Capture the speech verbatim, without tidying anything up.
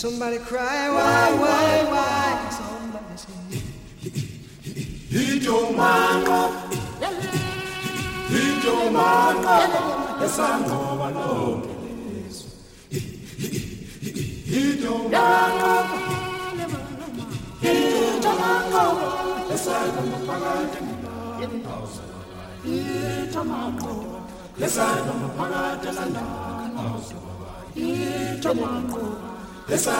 Somebody cry, why, why, why? Somebody say, Itomano, Itomano, esangoba lo. Itomano, Itomano, esangoba phakathi nendawo. Itomano, esangoba phakathi nendawo. Itomano.